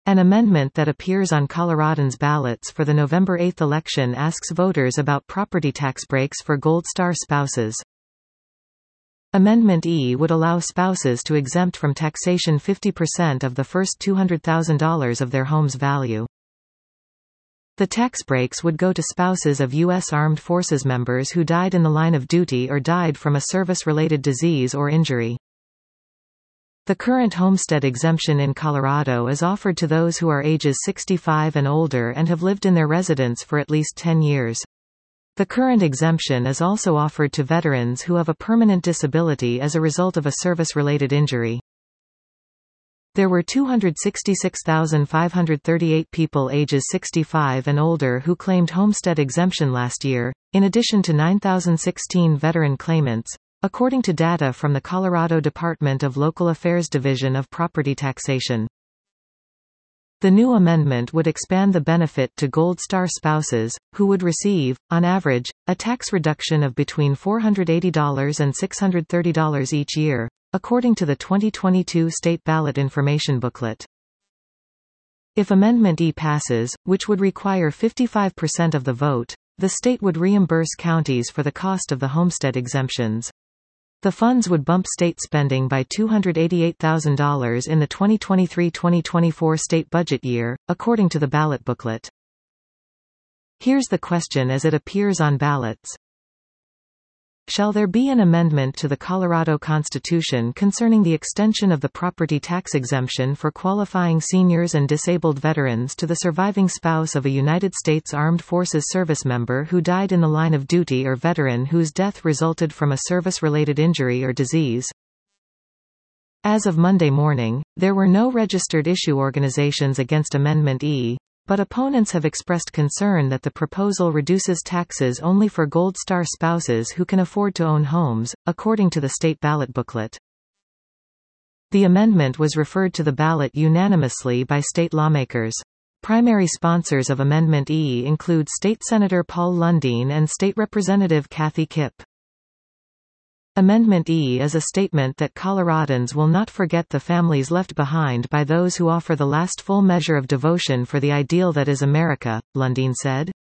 An amendment that appears on Coloradans' ballots for the November 8 election asks voters about property tax breaks for Gold Star spouses. Amendment E would allow spouses to exempt from taxation 50% of the first $200,000 of their home's value. The tax breaks would go to spouses of U.S. Armed Forces members who died in the line of duty or died from a service-related disease or injury. The current homestead exemption in Colorado is offered to those who are ages 65 and older and have lived in their residence for at least 10 years. The current exemption is also offered to veterans who have a permanent disability as a result of a service-related injury. There were 266,538 people ages 65 and older who claimed homestead exemption last year, in addition to 9,016 veteran claimants, according to data from the Colorado Department of Local Affairs Division of Property Taxation. The new amendment would expand the benefit to Gold Star spouses, who would receive, on average, a tax reduction of between $480 and $630 each year, according to the 2022 State Ballot Information Booklet. If Amendment E passes, which would require 55% of the vote, the state would reimburse counties for the cost of the homestead exemptions. The funds would bump state spending by $288,000 in the 2023-2024 state budget year, according to the ballot booklet. Here's the question as it appears on ballots. Shall there be an amendment to the Colorado Constitution concerning the extension of the property tax exemption for qualifying seniors and disabled veterans to the surviving spouse of a United States Armed Forces service member who died in the line of duty or veteran whose death resulted from a service-related injury or disease? As of Monday morning, there were no registered issue organizations against Amendment E, but opponents have expressed concern that the proposal reduces taxes only for Gold Star spouses who can afford to own homes, according to the state ballot booklet. The amendment was referred to the ballot unanimously by state lawmakers. Primary sponsors of Amendment E include State Senator Paul Lundeen and State Representative Kathy Kipp. Amendment E is a statement that Coloradans will not forget the families left behind by those who offer the last full measure of devotion for the ideal that is America, Lundeen said.